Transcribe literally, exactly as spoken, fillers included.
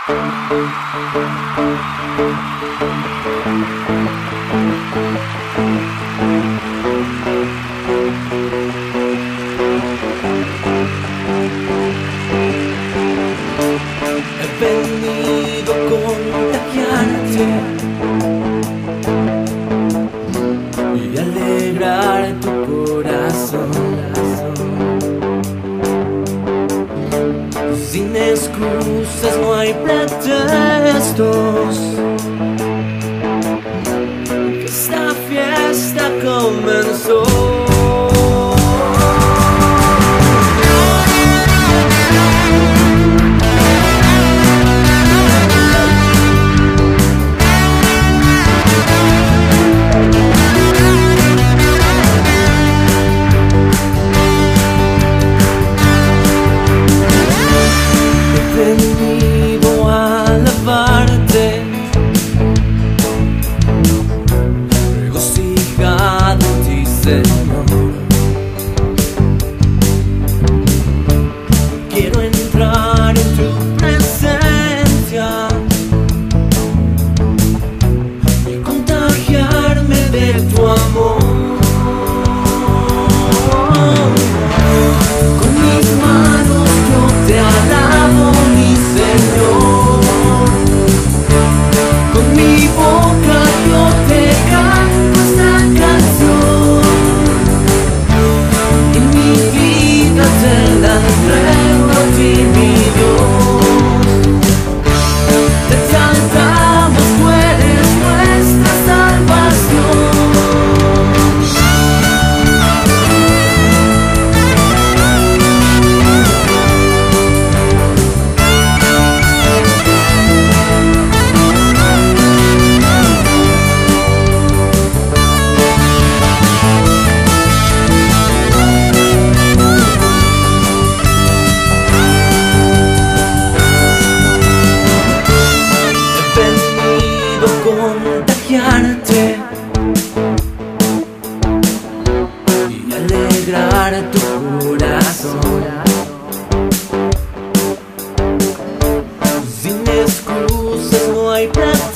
He venido a contagiarte y alegrar tu corazón. Sin excusas, no hay pretextos, que esta fiesta comenzó. Venido a alabarte, regocijado en ti, Señor. Quiero entrar en tu presencia y contagiarme de tu amor. Con mis manos yo te alabo, mi Señor, con mi boca yo te canto esta canción. En mi vida te la entrego a ti, mi Dios. Te exaltamos, tú eres nuestra salvación. Contagiarte y alegrar tu corazón. Sin excusas, no hay pretextos,